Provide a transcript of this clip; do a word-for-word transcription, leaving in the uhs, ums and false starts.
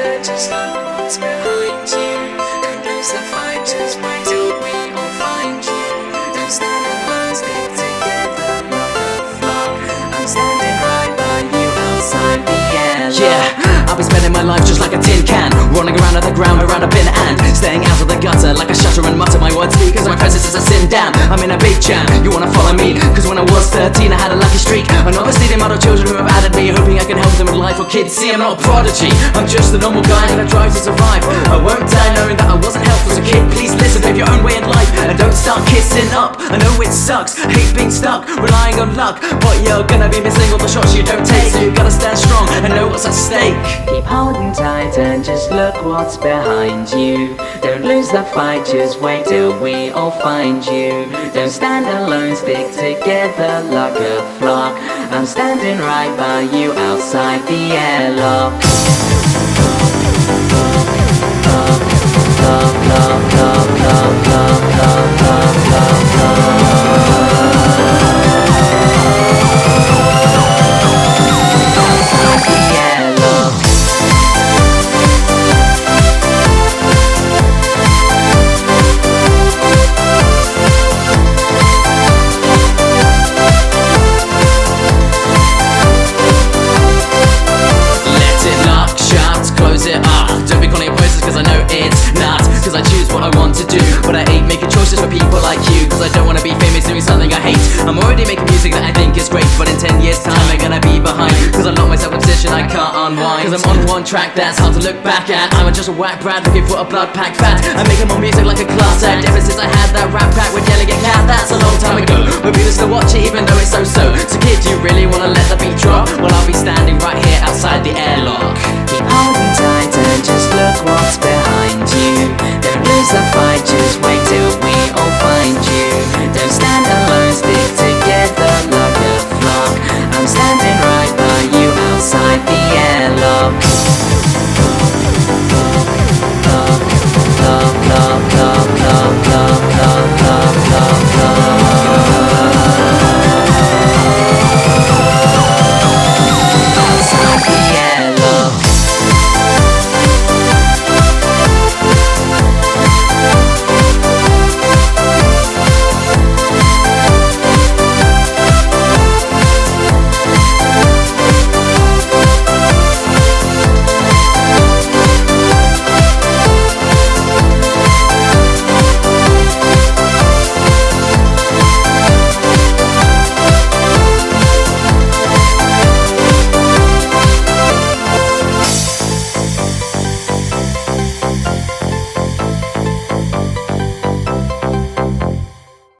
tighter, just look what's behind you. Don't lose the fight, just wait till we all find you. Don't stand alone, stick together like a flock. I'm standing right by you outside the airlock. Yeah, I'll be spending my life just like a tin can, running around on the ground around a bin and staying out of the gutter like a shutter and mutter my words speak, cause my presence is a sin. Damn, I'm in a big jam, you wanna follow me? Cause when I was thirteen I had a lucky streak. I'm obviously the model children who have added me, hoping I can help them with life or kids. See, I'm not a prodigy, I'm just a normal guy that tries to survive. I won't die knowing that I wasn't helpful as a kid. Please listen, live your own way in life and don't start kissing up. I know it sucks, hate being stuck, relying on luck, but you're gonna be missing all the shots you don't take. So you gotta stand strong and know what's at stake. Keep holding tight and just look what's behind you. Don't lose the fight, just wait till we all find you. Don't stand alone, stick together like a flock. I'm standing right by you outside the airlock. Cause I choose what I want to do, but I ain't making choices for people like you. Cause I don't wanna be famous doing something I hate. I'm already making music that I think is great, but in ten years time I'm gonna be behind. Cause I locked myself in a position I can't unwind. Cause I'm on one track that's hard to look back at. I'm just a whack brat looking for a blood pack fat. I'm making more music like a class act. Ever since I had that rap pack with Yelling at Cat, that's a long time ago. But people still watch it even though it's so-so. So kid, do you really wanna let the beat drop? Well, I'll be standing right here outside the